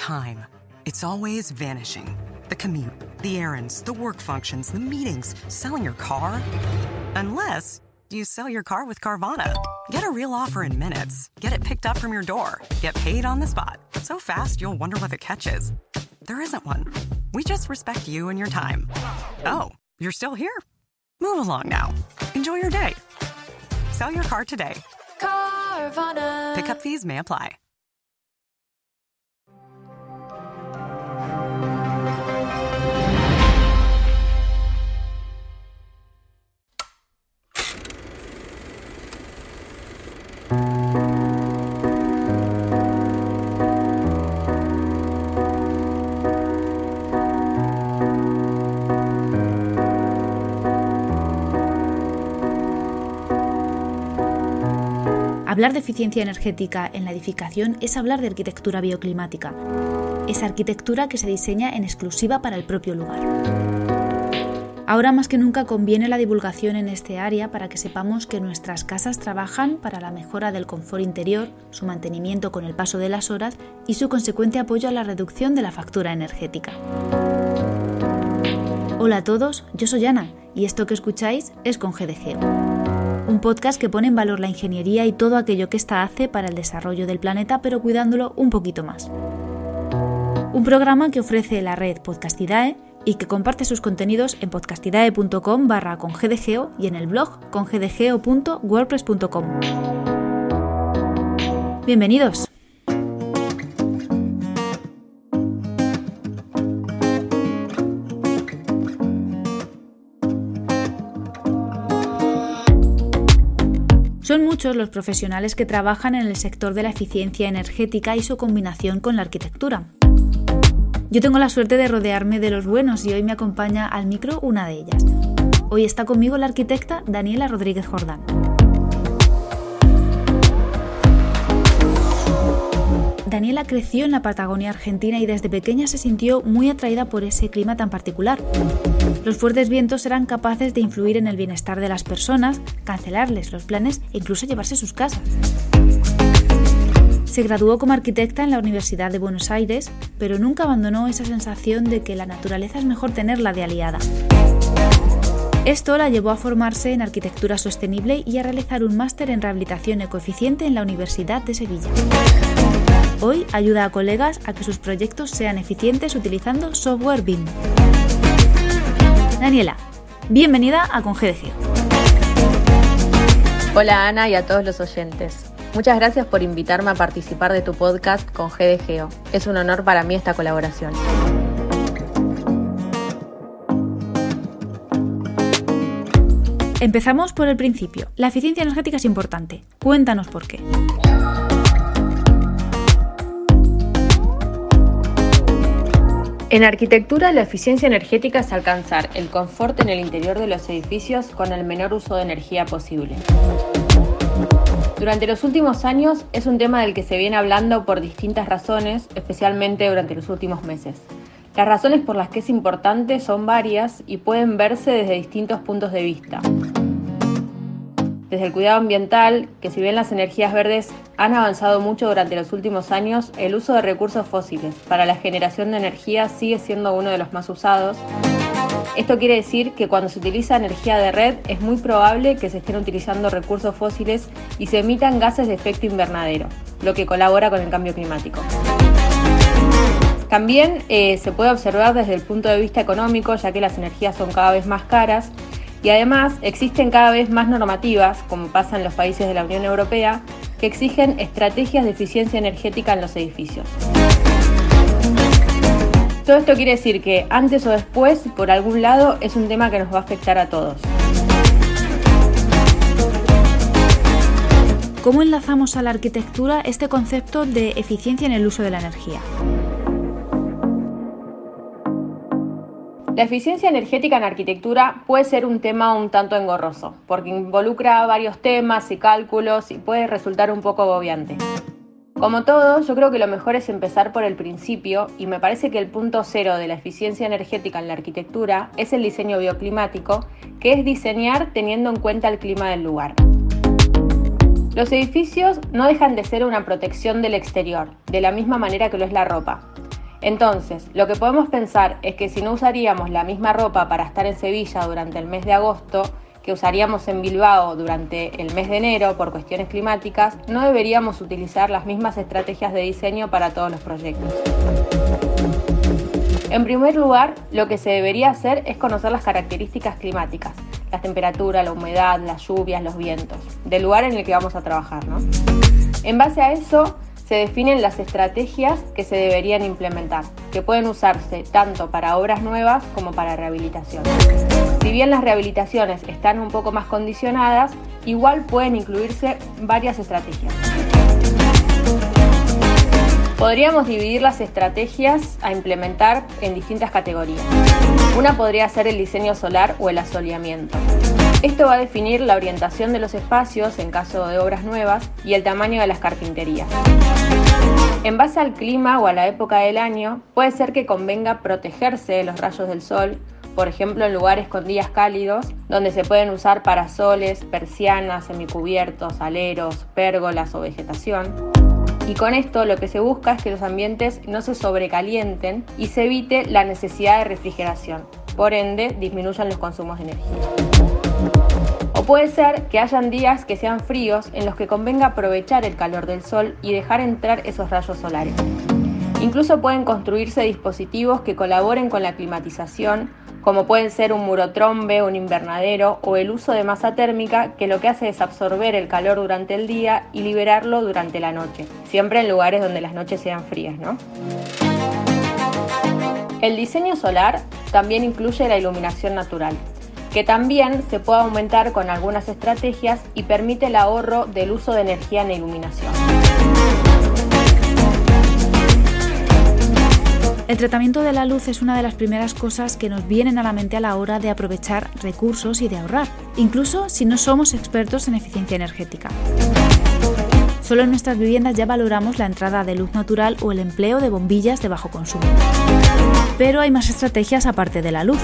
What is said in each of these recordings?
time, it's always vanishing. The commute, the errands, the work functions, the meetings, selling your car. Unless you sell your car with Carvana. Get a real offer in minutes. Get it picked up from your door. Get paid on the spot. So fast, you'll wonder what the catch is. There isn't one. We just respect you and your time. Oh, you're still here? Move along now. Enjoy your day. Sell your car today. Carvana. Pickup fees may apply. Hablar de eficiencia energética en la edificación es hablar de arquitectura bioclimática, esa arquitectura que se diseña en exclusiva para el propio lugar. Ahora más que nunca conviene la divulgación en este área para que sepamos que nuestras casas trabajan para la mejora del confort interior, su mantenimiento con el paso de las horas y su consecuente apoyo a la reducción de la factura energética. Hola a todos, yo soy Ana y esto que escucháis es Con GDGeo. Un podcast que pone en valor la ingeniería y todo aquello que ésta hace para el desarrollo del planeta, pero cuidándolo un poquito más. Un programa que ofrece la red Podcastidae y que comparte sus contenidos en podcastidae.com/congdgeo y en el blog congdgeo.wordpress.com. Bienvenidos. Son muchos los profesionales que trabajan en el sector de la eficiencia energética y su combinación con la arquitectura. Yo tengo la suerte de rodearme de los buenos y hoy me acompaña al micro una de ellas. Hoy está conmigo la arquitecta Daniela Rodríguez Jordán. Daniela creció en la Patagonia Argentina y desde pequeña se sintió muy atraída por ese clima tan particular. Los fuertes vientos eran capaces de influir en el bienestar de las personas, cancelarles los planes e incluso llevarse sus casas. Se graduó como arquitecta en la Universidad de Buenos Aires, pero nunca abandonó esa sensación de que la naturaleza es mejor tenerla de aliada. Esto la llevó a formarse en arquitectura sostenible y a realizar un máster en rehabilitación ecoeficiente en la Universidad de Sevilla. Hoy ayuda a colegas a que sus proyectos sean eficientes utilizando software BIM. Daniela, bienvenida a Con GDGeo. Hola Ana y a todos los oyentes. Muchas gracias por invitarme a participar de tu podcast Con GDGeo. Es un honor para mí esta colaboración. Empezamos por el principio. La eficiencia energética es importante. Cuéntanos por qué. En arquitectura, la eficiencia energética es alcanzar el confort en el interior de los edificios con el menor uso de energía posible. Durante los últimos años es un tema del que se viene hablando por distintas razones, especialmente durante los últimos meses. Las razones por las que es importante son varias y pueden verse desde distintos puntos de vista. Desde el cuidado ambiental, que si bien las energías verdes han avanzado mucho durante los últimos años, el uso de recursos fósiles para la generación de energía sigue siendo uno de los más usados. Esto quiere decir que cuando se utiliza energía de red es muy probable que se estén utilizando recursos fósiles y se emitan gases de efecto invernadero, lo que colabora con el cambio climático. También se puede observar desde el punto de vista económico, ya que las energías son cada vez más caras y además existen cada vez más normativas, como pasa en los países de la Unión Europea, que exigen estrategias de eficiencia energética en los edificios. Todo esto quiere decir que antes o después, por algún lado, es un tema que nos va a afectar a todos. ¿Cómo enlazamos a la arquitectura este concepto de eficiencia en el uso de la energía? La eficiencia energética en arquitectura puede ser un tema un tanto engorroso, porque involucra varios temas y cálculos y puede resultar un poco agobiante. Como todo, yo creo que lo mejor es empezar por el principio y me parece que el punto cero de la eficiencia energética en la arquitectura es el diseño bioclimático, que es diseñar teniendo en cuenta el clima del lugar. Los edificios no dejan de ser una protección del exterior, de la misma manera que lo es la ropa. Entonces, lo que podemos pensar es que si no usaríamos la misma ropa para estar en Sevilla durante el mes de agosto, que usaríamos en Bilbao durante el mes de enero por cuestiones climáticas, no deberíamos utilizar las mismas estrategias de diseño para todos los proyectos. En primer lugar, lo que se debería hacer es conocer las características climáticas, la temperatura, la humedad, las lluvias, los vientos, del lugar en el que vamos a trabajar, ¿no? En base a eso, se definen las estrategias que se deberían implementar, que pueden usarse tanto para obras nuevas como para rehabilitación. Si bien las rehabilitaciones están un poco más condicionadas, igual pueden incluirse varias estrategias. Podríamos dividir las estrategias a implementar en distintas categorías. Una podría ser el diseño solar o el asoleamiento. Esto va a definir la orientación de los espacios en caso de obras nuevas y el tamaño de las carpinterías. En base al clima o a la época del año, puede ser que convenga protegerse de los rayos del sol, por ejemplo en lugares con días cálidos, donde se pueden usar parasoles, persianas, semicubiertos, aleros, pérgolas o vegetación. Y con esto lo que se busca es que los ambientes no se sobrecalienten y se evite la necesidad de refrigeración, por ende disminuyan los consumos de energía. O puede ser que hayan días que sean fríos en los que convenga aprovechar el calor del sol y dejar entrar esos rayos solares. Incluso pueden construirse dispositivos que colaboren con la climatización, como pueden ser un murotrombe, un invernadero o el uso de masa térmica, que lo que hace es absorber el calor durante el día y liberarlo durante la noche, siempre en lugares donde las noches sean frías, ¿no? El diseño solar también incluye la iluminación natural, que también se puede aumentar con algunas estrategias y permite el ahorro del uso de energía en la iluminación. El tratamiento de la luz es una de las primeras cosas que nos vienen a la mente a la hora de aprovechar recursos y de ahorrar, incluso si no somos expertos en eficiencia energética. Solo en nuestras viviendas ya valoramos la entrada de luz natural o el empleo de bombillas de bajo consumo. Pero hay más estrategias aparte de la luz.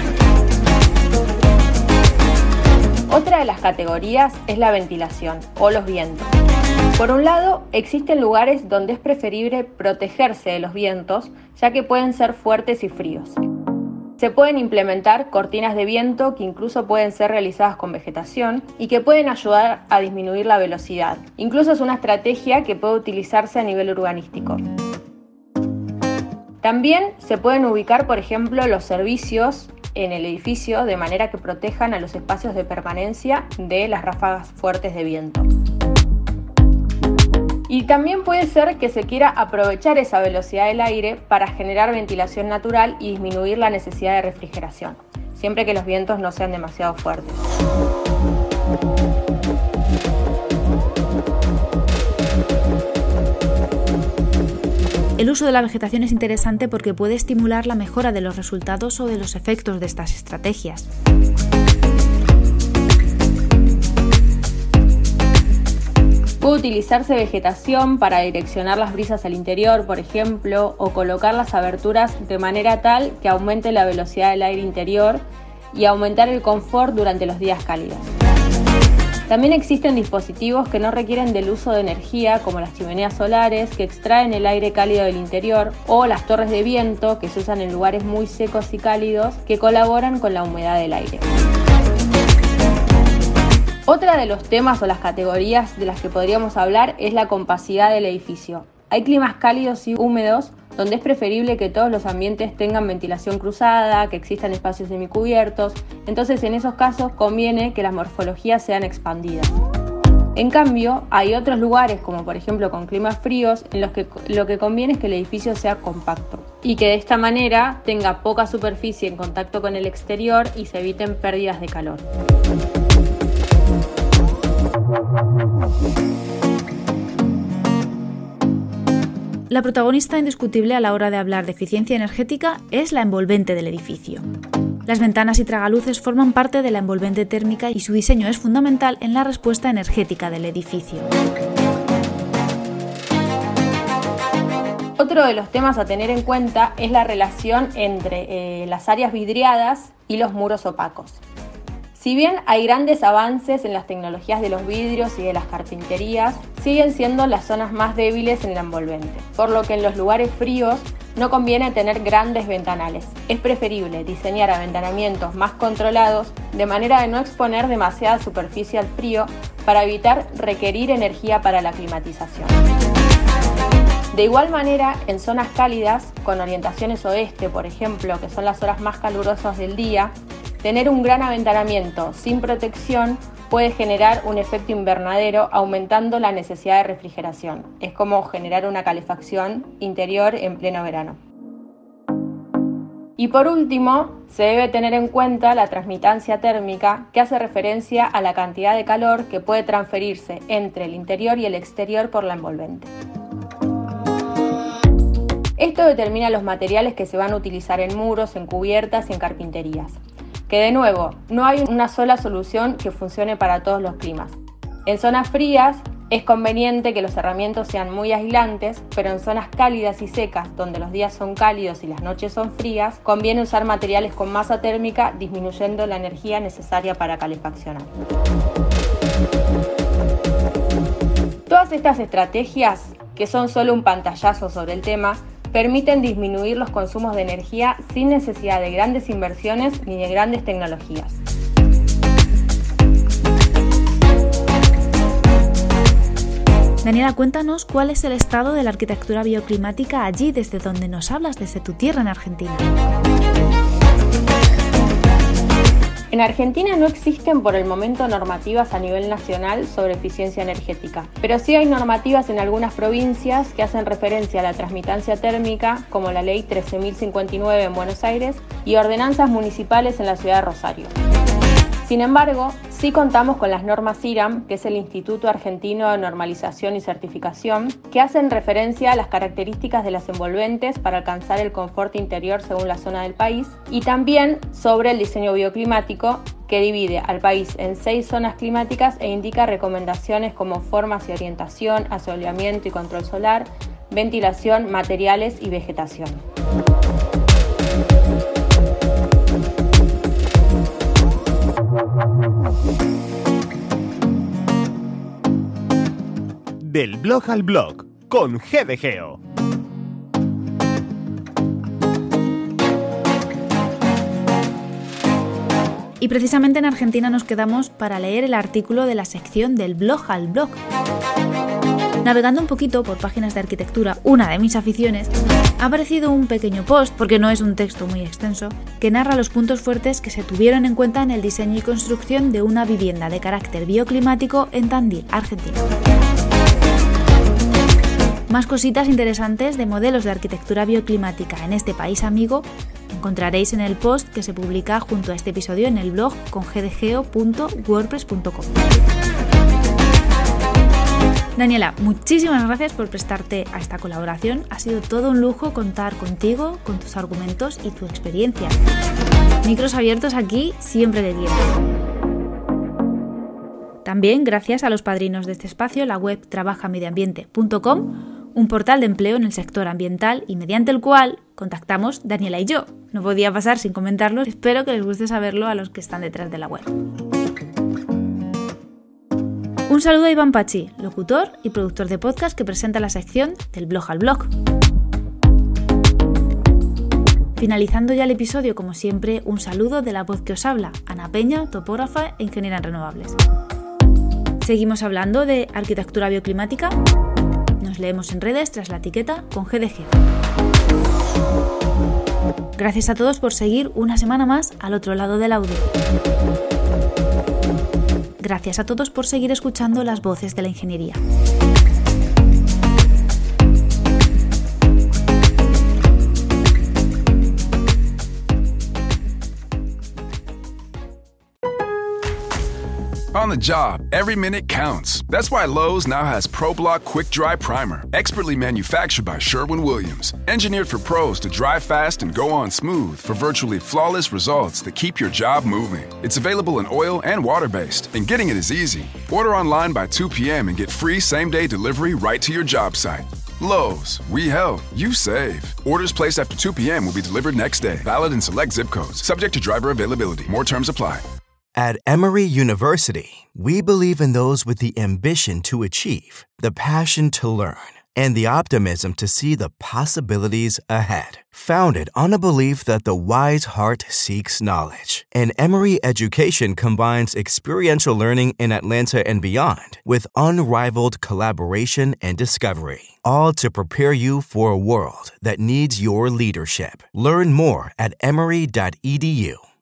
Otra de las categorías es la ventilación o los vientos. Por un lado, existen lugares donde es preferible protegerse de los vientos, ya que pueden ser fuertes y fríos. Se pueden implementar cortinas de viento que incluso pueden ser realizadas con vegetación y que pueden ayudar a disminuir la velocidad. Incluso es una estrategia que puede utilizarse a nivel urbanístico. También se pueden ubicar, por ejemplo, los servicios en el edificio de manera que protejan a los espacios de permanencia de las ráfagas fuertes de viento. Y también puede ser que se quiera aprovechar esa velocidad del aire para generar ventilación natural y disminuir la necesidad de refrigeración, siempre que los vientos no sean demasiado fuertes. El uso de la vegetación es interesante porque puede estimular la mejora de los resultados o de los efectos de estas estrategias. Puede utilizarse vegetación para direccionar las brisas al interior, por ejemplo, o colocar las aberturas de manera tal que aumente la velocidad del aire interior y aumentar el confort durante los días cálidos. También existen dispositivos que no requieren del uso de energía, como las chimeneas solares, que extraen el aire cálido del interior, o las torres de viento, que se usan en lugares muy secos y cálidos, que colaboran con la humedad del aire. Otra de los temas o las categorías de las que podríamos hablar es la compacidad del edificio. Hay climas cálidos y húmedos donde es preferible que todos los ambientes tengan ventilación cruzada, que existan espacios semicubiertos, entonces en esos casos conviene que las morfologías sean expandidas. En cambio, hay otros lugares, como por ejemplo con climas fríos, en los que lo que conviene es que el edificio sea compacto y que de esta manera tenga poca superficie en contacto con el exterior y se eviten pérdidas de calor. La protagonista indiscutible a la hora de hablar de eficiencia energética es la envolvente del edificio. Las ventanas y tragaluces forman parte de la envolvente térmica y su diseño es fundamental en la respuesta energética del edificio. Otro de los temas a tener en cuenta es la relación entre las áreas vidriadas y los muros opacos. Si bien hay grandes avances en las tecnologías de los vidrios y de las carpinterías, siguen siendo las zonas más débiles en la envolvente, por lo que en los lugares fríos no conviene tener grandes ventanales. Es preferible diseñar aventanamientos más controlados de manera de no exponer demasiada superficie al frío para evitar requerir energía para la climatización. De igual manera, en zonas cálidas, con orientaciones oeste, por ejemplo, que son las horas más calurosas del día, tener un gran aventanamiento sin protección puede generar un efecto invernadero, aumentando la necesidad de refrigeración. Es como generar una calefacción interior en pleno verano. Y por último, se debe tener en cuenta la transmitancia térmica, que hace referencia a la cantidad de calor que puede transferirse entre el interior y el exterior por la envolvente. Esto determina los materiales que se van a utilizar en muros, en cubiertas y en carpinterías. Que de nuevo, no hay una sola solución que funcione para todos los climas. En zonas frías es conveniente que los cerramientos sean muy aislantes, pero en zonas cálidas y secas, donde los días son cálidos y las noches son frías, conviene usar materiales con masa térmica, disminuyendo la energía necesaria para calefaccionar. Todas estas estrategias, que son solo un pantallazo sobre el tema, permiten disminuir los consumos de energía sin necesidad de grandes inversiones ni de grandes tecnologías. Daniela, cuéntanos cuál es el estado de la arquitectura bioclimática allí, desde donde nos hablas, desde tu tierra en Argentina. En Argentina no existen por el momento normativas a nivel nacional sobre eficiencia energética, pero sí hay normativas en algunas provincias que hacen referencia a la transmitancia térmica, como la Ley 13.059 en Buenos Aires y ordenanzas municipales en la ciudad de Rosario. Sin embargo, sí contamos con las normas IRAM, que es el Instituto Argentino de Normalización y Certificación, que hacen referencia a las características de las envolventes para alcanzar el confort interior según la zona del país, y también sobre el diseño bioclimático, que divide al país en 6 zonas climáticas e indica recomendaciones como formas y orientación, asoleamiento y control solar, ventilación, materiales y vegetación. Del blog al blog, con G de Geo. Y precisamente en Argentina nos quedamos para leer el artículo de la sección del blog al blog. Navegando un poquito por páginas de arquitectura, una de mis aficiones, ha aparecido un pequeño post, porque no es un texto muy extenso, que narra los puntos fuertes que se tuvieron en cuenta en el diseño y construcción de una vivienda de carácter bioclimático en Tandil, Argentina. Más cositas interesantes de modelos de arquitectura bioclimática en este país amigo encontraréis en el post que se publica junto a este episodio en el blog congdgeo.wordpress.com. Daniela, muchísimas gracias por prestarte a esta colaboración. Ha sido todo un lujo contar contigo, con tus argumentos y tu experiencia. Micros abiertos aquí siempre que quieras. También gracias a los padrinos de este espacio, la web trabajamediambiente.com, un portal de empleo en el sector ambiental y mediante el cual contactamos Daniela y yo. No podía pasar sin comentarlo, espero que les guste saberlo a los que están detrás de la web. Un saludo a Iván Pachi, locutor y productor de podcast que presenta la sección del blog al blog. Finalizando ya el episodio, como siempre, un saludo de la voz que os habla, Ana Peña, topógrafa e ingeniera en renovables. Seguimos hablando de arquitectura bioclimática. Nos leemos en redes tras la etiqueta con G de Geo. Gracias a todos por seguir una semana más al otro lado del audio. Gracias a todos por seguir escuchando las voces de la ingeniería. On the job, every minute counts. That's why Lowe's now has ProBlock Quick Dry Primer, expertly manufactured by Sherwin-Williams. Engineered for pros to dry fast and go on smooth for virtually flawless results that keep your job moving. It's available in oil and water-based, and getting it is easy. Order online by 2 p.m. and get free same-day delivery right to your job site. Lowe's, we help, you save. Orders placed after 2 p.m. will be delivered next day. Valid in select zip codes. Subject to driver availability. More terms apply. At Emory University, we believe in those with the ambition to achieve, the passion to learn, and the optimism to see the possibilities ahead. Founded on a belief that the wise heart seeks knowledge, and Emory Education combines experiential learning in Atlanta and beyond with unrivaled collaboration and discovery, all to prepare you for a world that needs your leadership. Learn more at emory.edu.